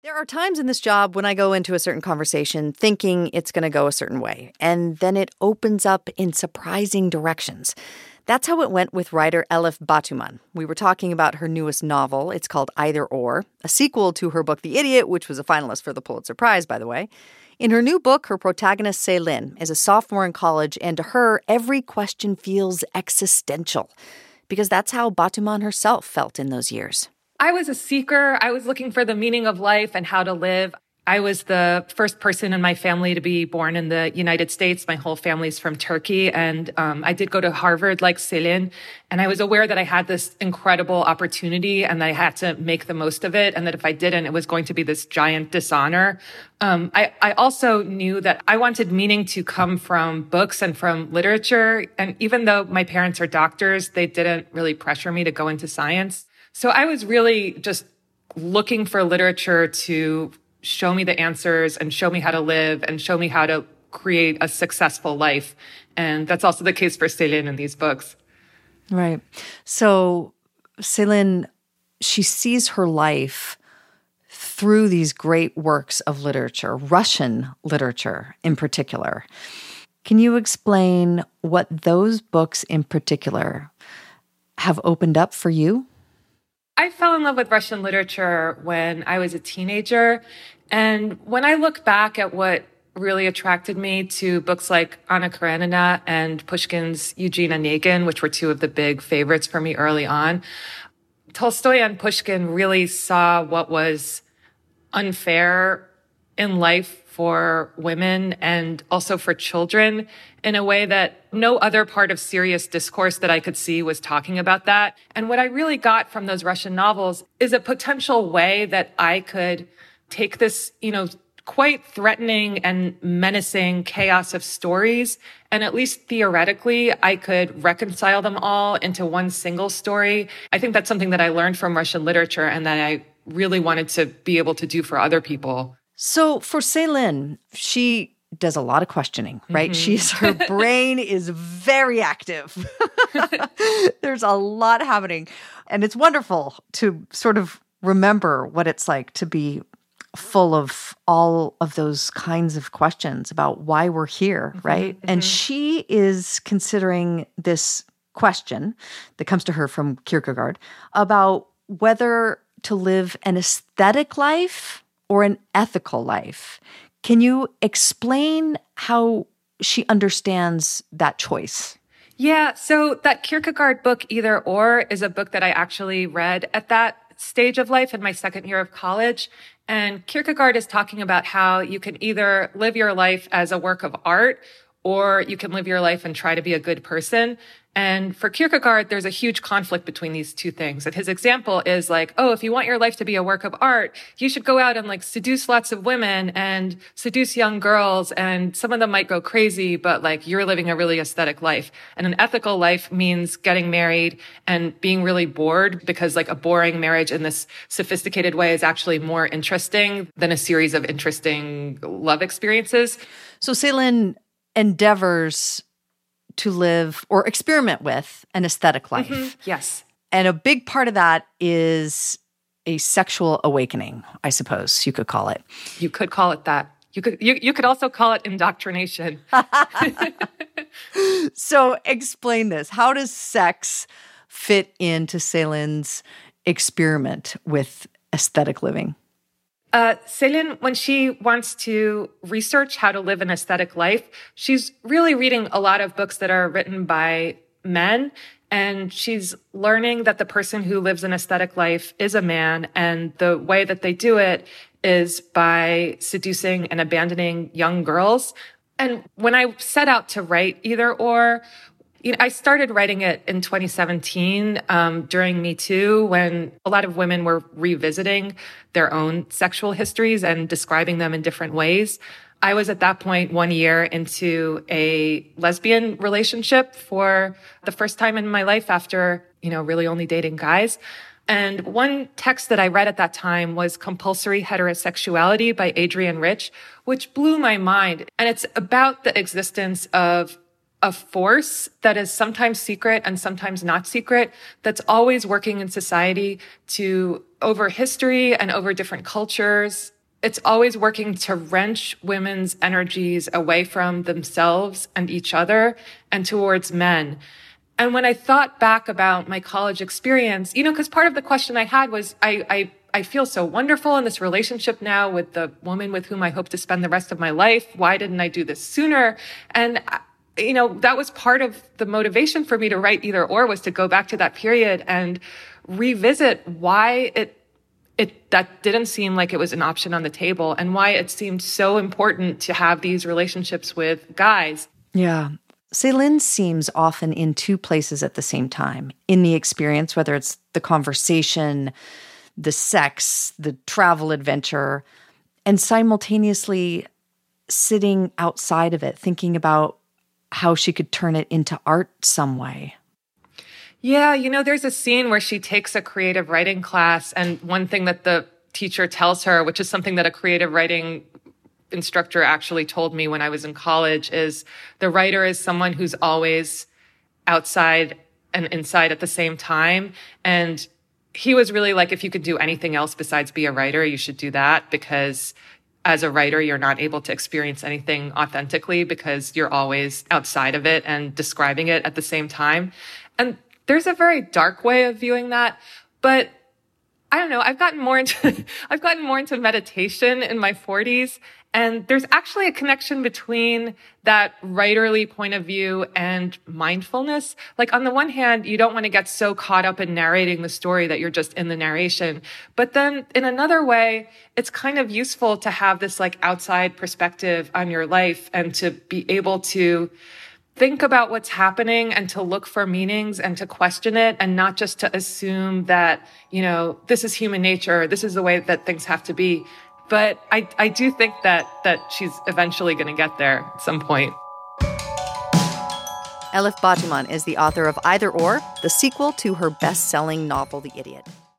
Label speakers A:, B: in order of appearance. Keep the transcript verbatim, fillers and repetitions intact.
A: There are times in this job when I go into a certain conversation thinking it's going to go a certain way, and then it opens up in surprising directions. That's how it went with writer Elif Batuman. We were talking about her newest novel. It's called Either Or, a sequel to her book The Idiot, which was a finalist for the Pulitzer Prize, by the way. In her new book, her protagonist, Celine, is a sophomore in college, and to her, every question feels existential, because that's how Batuman herself felt in those years.
B: I was a seeker. I was looking for the meaning of life and how to live. I was the first person in my family to be born in the United States. My whole family's from Turkey. And um, I did go to Harvard like Celine. And I was aware that I had this incredible opportunity and that I had to make the most of it. And that if I didn't, it was going to be this giant dishonor. Um, I, I also knew that I wanted meaning to come from books and from literature. And even though my parents are doctors, they didn't really pressure me to go into science. So I was really just looking for literature to show me the answers and show me how to live and show me how to create a successful life. And that's also the case for Celine in these books.
A: Right. So Celine, she sees her life through these great works of literature, Russian literature in particular. Can you explain what those books in particular have opened up for you?
B: I fell in love with Russian literature when I was a teenager. And when I look back at what really attracted me to books like Anna Karenina and Pushkin's Eugene Onegin, which were two of the big favorites for me early on, Tolstoy and Pushkin really saw what was unfair in life for women and also for children in a way that no other part of serious discourse that I could see was talking about that. And what I really got from those Russian novels is a potential way that I could take this, you know, quite threatening and menacing chaos of stories, and at least theoretically, I could reconcile them all into one single story. I think that's something that I learned from Russian literature and that I really wanted to be able to do for other people.
A: So for Celine, she does a lot of questioning, right? Mm-hmm. She's her brain is very active. There's a lot happening. And it's wonderful to sort of remember what it's like to be full of all of those kinds of questions about why we're here, mm-hmm, right? Mm-hmm. And she is considering this question that comes to her from Kierkegaard about whether to live an aesthetic life or an ethical life. Can you explain how she understands that choice?
B: Yeah, so that Kierkegaard book, Either Or, is a book that I actually read at that stage of life in my second year of college. And Kierkegaard is talking about how you can either live your life as a work of art or you can live your life and try to be a good person. And for Kierkegaard, there's a huge conflict between these two things. And his example is like, oh, if you want your life to be a work of art, you should go out and like seduce lots of women and seduce young girls. And some of them might go crazy, but like you're living a really aesthetic life. And an ethical life means getting married and being really bored, because like a boring marriage in this sophisticated way is actually more interesting than a series of interesting love experiences.
A: So Celine endeavors to live or experiment with an aesthetic life.
B: Mm-hmm. Yes.
A: And a big part of that is a sexual awakening, I suppose you could call it.
B: You could call it that. You could you, you could also call it indoctrination.
A: So explain this. How does sex fit into Celine's experiment with aesthetic living?
B: Uh, Celine, when she wants to research how to live an aesthetic life, she's really reading a lot of books that are written by men. And she's learning that the person who lives an aesthetic life is a man. And the way that they do it is by seducing and abandoning young girls. And when I set out to write Either Or, you know, I started writing it in twenty seventeen um, during Me Too, when a lot of women were revisiting their own sexual histories and describing them in different ways. I was at that point one year into a lesbian relationship for the first time in my life after, you know, really only dating guys. And one text that I read at that time was Compulsory Heterosexuality by Adrienne Rich, which blew my mind. And it's about the existence of a force that is sometimes secret and sometimes not secret, that's always working in society to, over history and over different cultures, it's always working to wrench women's energies away from themselves and each other and towards men. And when I thought back about my college experience, you know, because part of the question I had was, I, I, I feel so wonderful in this relationship now with the woman with whom I hope to spend the rest of my life. Why didn't I do this sooner? And, you know, that was part of the motivation for me to write Either Or, was to go back to that period and revisit why it It, that didn't seem like it was an option on the table, and why it seemed so important to have these relationships with guys.
A: Yeah. Celine seems often in two places at the same time in the experience, whether it's the conversation, the sex, the travel adventure, and simultaneously sitting outside of it, thinking about how she could turn it into art some way.
B: Yeah, you know, there's a scene where she takes a creative writing class, and one thing that the teacher tells her, which is something that a creative writing instructor actually told me when I was in college, is the writer is someone who's always outside and inside at the same time. And he was really like, if you could do anything else besides be a writer, you should do that, because as a writer, you're not able to experience anything authentically because you're always outside of it and describing it at the same time. And there's a very dark way of viewing that, but I don't know. I've gotten more into, I've gotten more into meditation in my forties, and there's actually a connection between that writerly point of view and mindfulness. Like, on the one hand, you don't want to get so caught up in narrating the story that you're just in the narration. But then in another way, it's kind of useful to have this like outside perspective on your life and to be able to think about what's happening and to look for meanings and to question it, and not just to assume that, you know, this is human nature, this is the way that things have to be. But I, I do think that, that she's eventually going to get there at some point.
A: Elif Batuman is the author of Either Or, the sequel to her best-selling novel, The Idiot.